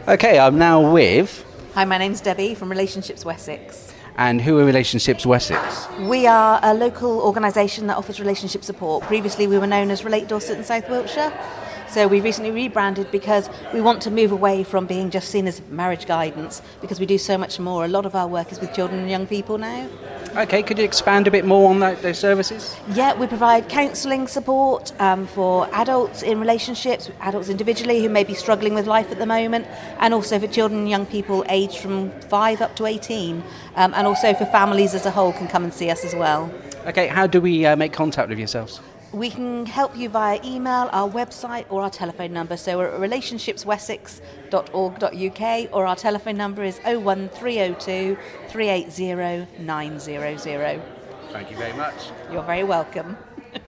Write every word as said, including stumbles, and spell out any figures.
Okay, I'm now with... Hi, my name's Debbie from Relationships Wessex. And who are Relationships Wessex? We are a local organisation that offers relationship support. Previously we were known as Relate Dorset in South Wiltshire. So we recently rebranded because we want to move away from being just seen as marriage guidance, because we do so much more. A lot of our work is with children and young people now. Okay, could you expand a bit more on that, those services? Yeah, we provide counselling support um, for adults in relationships, adults individually who may be struggling with life at the moment, and also for children and young people aged from five up to eighteen, um, and also for families as a whole can come and see us as well. Okay, how do we uh, make contact with yourselves? We can help you via email, our website or our telephone number. So we're at relationships wessex dot org dot U K, or our telephone number is oh one three oh two, three eight zero, nine zero zero. Thank you very much. You're very welcome.